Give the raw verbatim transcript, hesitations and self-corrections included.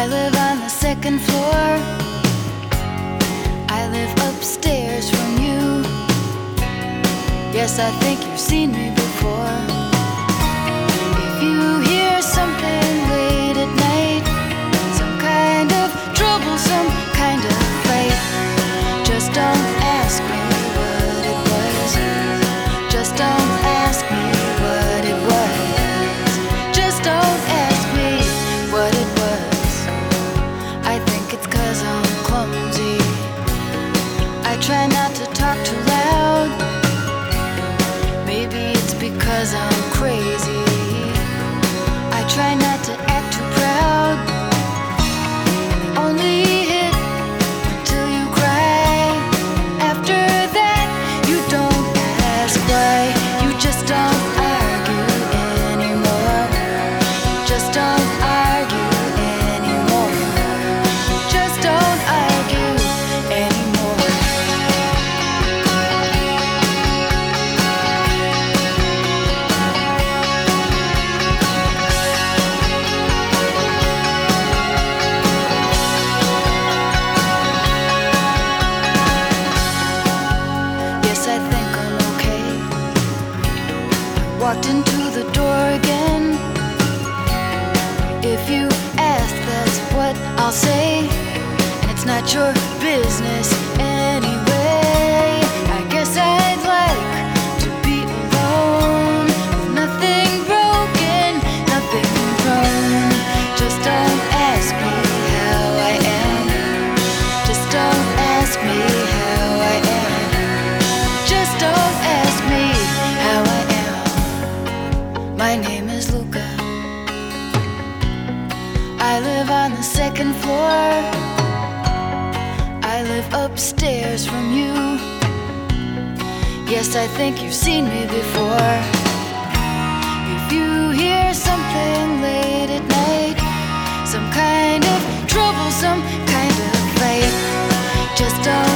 I live on the second floor. I live upstairs from you. Yes, I think you've seen me before. If you hear something late at night, some kind of trouble, some kind of fight, just don't ask me what it was. Just don't ask me what it was. Just don't ask me what it was. I think it's 'cause I'm clumsy. I try not to talk too loud. Maybe it's because I'm crazy. I try not to act too proud. Only hit till you cry. After that, you don't ask why. You just don't argue anymore. Just don't argue anymore. Just don't argue anymore. Yes, I think I'm okay. Walked into the door again. If you ask, that's what I'll say. And it's not your business anyway. I guess I'd like to be alone. Nothing broken, nothing wrong. Just don't ask me how I am. Just don't ask me how I am. Just don't ask me how I am. My name is Luca. I live on the second floor. I live upstairs from you. Yes, I think you've seen me before. If you hear something late at night, some kind of trouble, some kind of fight, just don't